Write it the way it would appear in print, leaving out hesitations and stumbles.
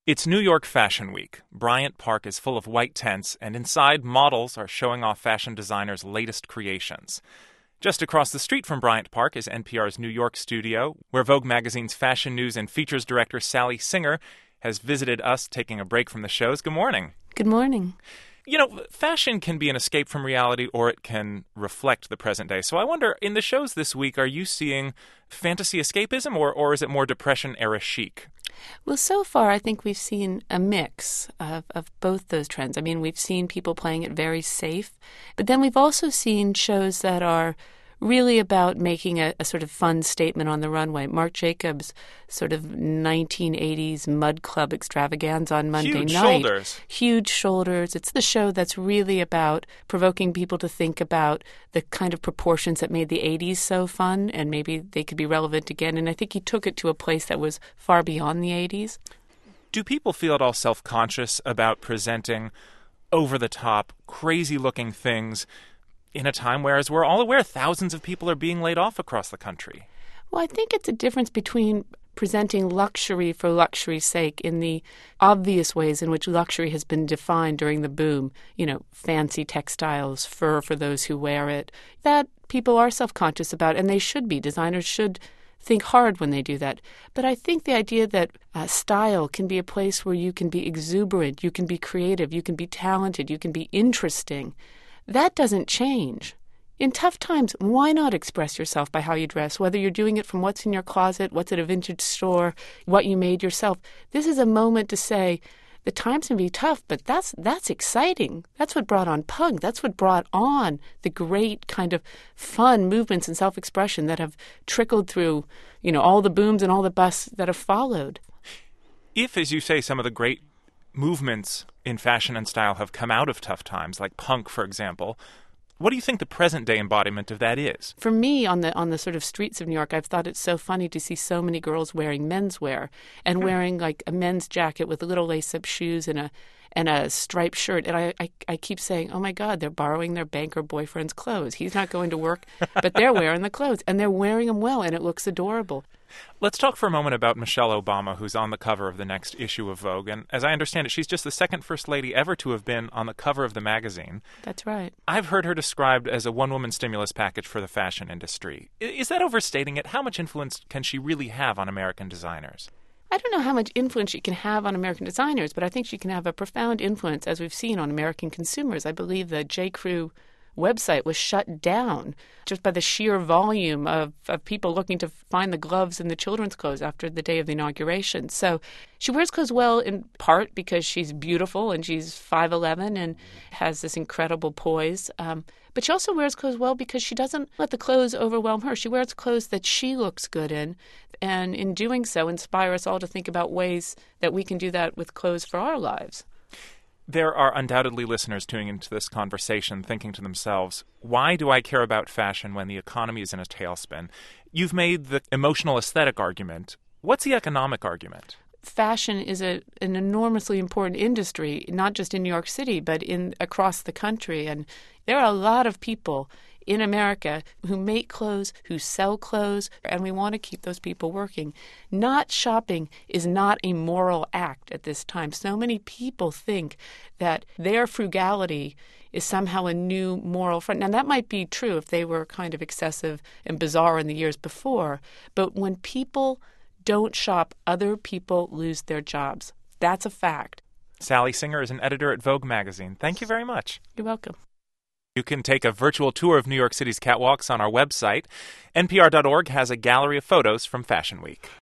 It's New York Fashion Week. Bryant Park is full of white tents, and inside, models are showing off fashion designers' latest creations. Just across the street from Bryant Park is NPR's New York studio, where Vogue magazine's fashion news and features director Sally Singer has visited us taking a break from the shows. Good morning. Good morning. You know, fashion can be an escape from reality, or it can reflect the present day. So I wonder, in the shows this week, are you seeing fantasy escapism, or is it more Depression-era chic? Well, so far, I think we've seen a mix of both those trends. I mean, we've seen people playing it very safe, but then we've also seen shows that are really about making a sort of fun statement on the runway. Marc Jacobs' sort of 1980s Mud Club extravaganza on Monday night. Huge shoulders. Huge shoulders. It's the show that's really about provoking people to think about the kind of proportions that made the 80s so fun, and maybe they could be relevant again. And I think he took it to a place that was far beyond the 80s. Do people feel at all self-conscious about presenting over-the-top, crazy-looking things in a time where, as we're all aware, thousands of people are being laid off across the country? Well, I think it's a difference between presenting luxury for luxury's sake in the obvious ways in which luxury has been defined during the boom. You know, fancy textiles, fur for those who wear it. That people are self-conscious about, and they should be. Designers should think hard when they do that. But I think the idea that style can be a place where you can be exuberant, you can be creative, you can be talented, you can be interesting, that doesn't change. In tough times, why not express yourself by how you dress, whether you're doing it from what's in your closet, what's at a vintage store, what you made yourself. This is a moment to say, the times can be tough, but that's exciting. That's what brought on punk. That's what brought on the great kind of fun movements and self-expression that have trickled through, you know, all the booms and all the busts that have followed. If, as you say, some of the great movements in fashion and style have come out of tough times, like punk, for example, what do you think the present-day embodiment of that is? For me, on the sort of streets of New York, I've thought it's so funny to see so many girls wearing menswear and wearing like a men's jacket with little lace-up shoes and a striped shirt. And I keep saying, oh, my God, they're borrowing their banker boyfriend's clothes. He's not going to work, but they're wearing the clothes, and they're wearing them well, and it looks adorable. Let's talk for a moment about Michelle Obama, who's on the cover of the next issue of Vogue. And as I understand it, she's just the second first lady ever to have been on the cover of the magazine. That's right. I've heard her described as a one-woman stimulus package for the fashion industry. Is that overstating it? How much influence can she really have on American designers? I don't know how much influence she can have on American designers, but I think she can have a profound influence, as we've seen, on American consumers. I believe the J.Crew website was shut down just by the sheer volume of people looking to find the gloves and the children's clothes after the day of the inauguration. So she wears clothes well in part because she's beautiful and she's 5'11" and has this incredible poise. But she also wears clothes well because she doesn't let the clothes overwhelm her. She wears clothes that she looks good in, and in doing so inspire us all to think about ways that we can do that with clothes for our lives. There are undoubtedly listeners tuning into this conversation thinking to themselves, why do I care about fashion when the economy is in a tailspin? You've made the emotional aesthetic argument. What's the economic argument? Fashion is an enormously important industry, not just in New York City, but across the country. And there are a lot of people in America who make clothes, who sell clothes, and we want to keep those people working. Not shopping is not a moral act at this time. So many people think that their frugality is somehow a new moral front. Now, that might be true if they were kind of excessive and bizarre in the years before, but when people don't shop, other people lose their jobs. That's a fact. Sally Singer is an editor at Vogue magazine. Thank you very much. You're welcome. You can take a virtual tour of New York City's catwalks on our website. NPR.org has a gallery of photos from Fashion Week.